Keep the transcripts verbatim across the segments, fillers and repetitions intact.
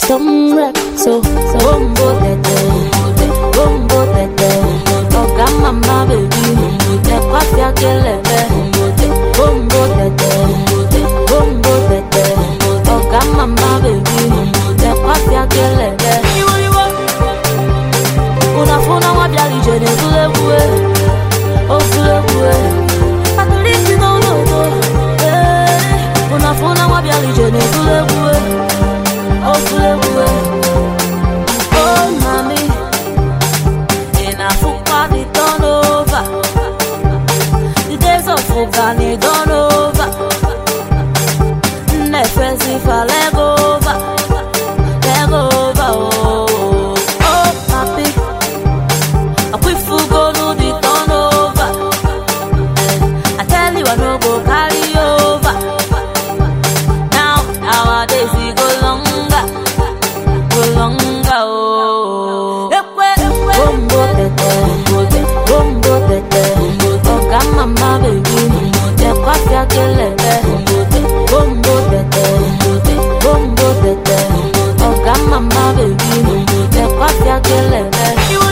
some rap, so so bombo tete, bombo tete. Oga mama baby, ne kwafia kelebe. Bombo tete, bombo tete. Oga mama baby, ne kwafia kelebe. Una funa wa biali jene vule vue, oh vule vue. Atolisi no no no, eh. Una funa wa biali jene vule vue. Oh, vule, oh, mommy, in a football, they done over. The days of football, they done over. Never see if I let go over, let go over. Oh, oh, papi, I quit for go no, they done over. I tell you, I no go carry over. Now, nowadays, we go long. Bombo tete, bombo tete. Oga mama baby, ne kwafia kelebe. Bombo tete, bombo tete. Oga mama baby, ne kwafia kelebe.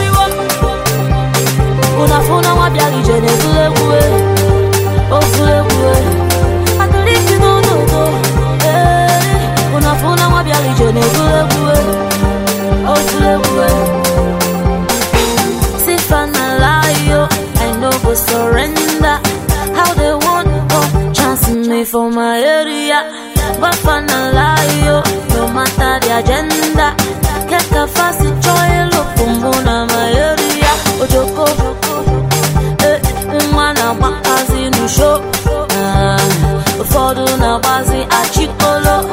Una funa wa biali jene vule vue, oh vule vue. Atolisi no no no, eh. Una funa wa biali jene vule vue, oh vule vue. I no go surrender. How they want to chance me for my area, but finalize yo, no matter the agenda. Get a fast joy, look bumbuna my area. Ojoko, eh, mana wakazi no show. For do na bazi achikolo.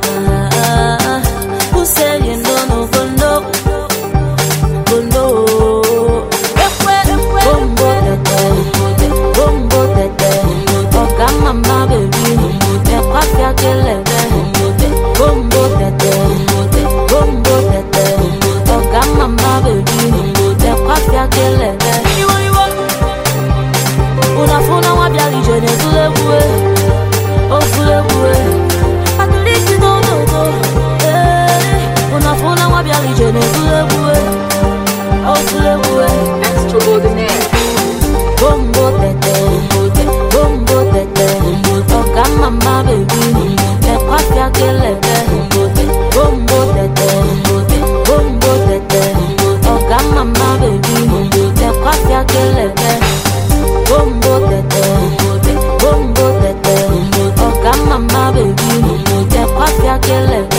Who say you know no go no, go no. Mama baby, ne kwafia kelebe. Bombo tete, bombo tete. Oga mama baby, ne kwafia kelebe. Una funa wa biali jene vule vue, oh vule vue. Atolisi no no no, eh. Una funa wa biali jene vule vue, oh vule vue. Extraordinaire. Bombo tete, bombo tete. Oga mama baby, ne kwafia kelebe. Bombo tete, bombo tete. Oga mama baby, ne kwafia kelebe. Bombo tete, bombo tete. Oga mama baby, ne kwafia kelebe.